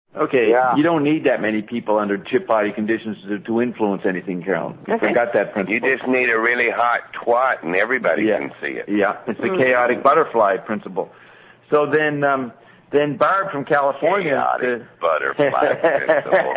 Okay, Yeah. you don't need that many people under chip body conditions to influence anything, Carol. I forgot that principle. You just need a really hot twat, and everybody can see it. Yeah, it's the chaotic butterfly principle. So then Barb from California. Chaotic butterfly principle.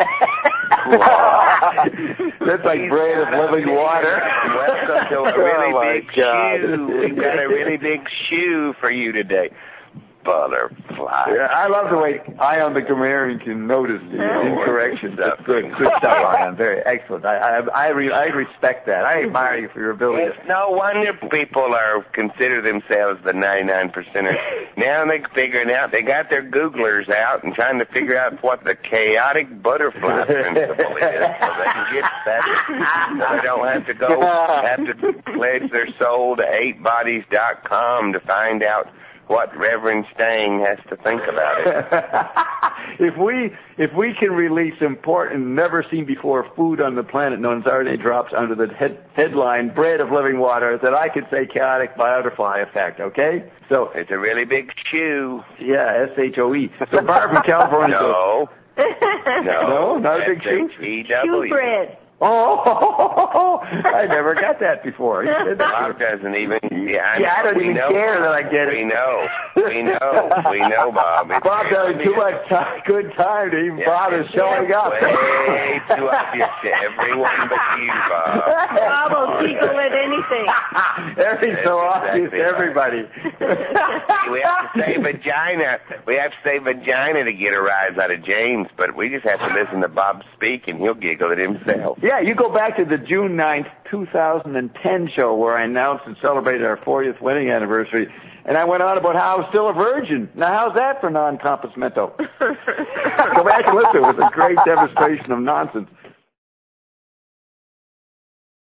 That's like bread of living water. Welcome to a really big shoe. We've got a really big shoe for you today. Butterfly. Yeah, I love the way Ion the grammarian can notice the incorrections. That's good stuff, Ion. Very excellent. I respect that. I admire you for your ability. It's no wonder people consider themselves the 99%ers. Now they're figuring out, they got their Googlers out and trying to figure out what the chaotic butterfly principle is, so they can get better. So they don't have to pledge their soul to 8bodies.com to find out what Reverend Stang has to think about it. If we can release important, never seen before food on the planet known as RNA drops under the headline "Bread of Living Water," then I could say chaotic butterfly effect. Okay, so it's a really big shoe. Yeah, SHOE. So Barb from California. No, not a big shoe. Shoe bread. Oh, I never got that before. Bob doesn't even. I don't even care that I get it. We know, Bob. Bob's having too much good time to even bother showing up. Way too obvious to everyone but you, Bob. Bob will giggle at anything. Everything's so obvious to everybody. We have to say vagina. We have to say vagina to get a rise out of James, but we just have to listen to Bob speak, and he'll giggle at himself. Yeah, you go back to the June 9th, 2010 show where I announced and celebrated our 40th wedding anniversary, and I went on about how I was still a virgin. Now, how's that for non-compass mento? Go back and listen. It was a great demonstration of nonsense.